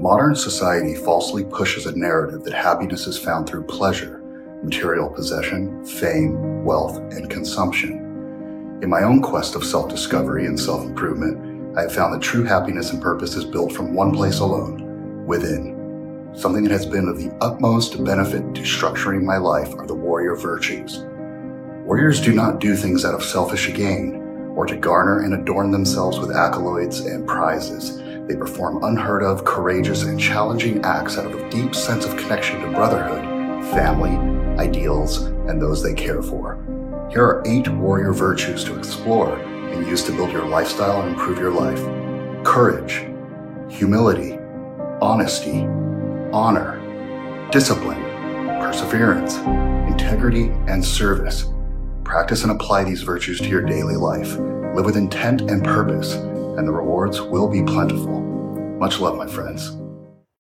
Modern society falsely pushes a narrative that happiness is found through pleasure, material possession, fame, wealth, and consumption. In my own quest of self-discovery and self-improvement, I have found that true happiness and purpose is built from one place alone, within. Something that has been of the utmost benefit to structuring my life are the warrior virtues. Warriors do not do things out of selfish gain, or to garner and adorn themselves with accolades and prizes. They perform unheard of, courageous, and challenging acts out of a deep sense of connection to brotherhood, family, ideals, and those they care for. Here are 8 warrior virtues to explore and use to build your lifestyle and improve your life. Courage, humility, honesty, honor, discipline, perseverance, integrity, and service. Practice and apply these virtues to your daily life. Live with intent and purpose, and the rewards will be plentiful. Much love, my friends.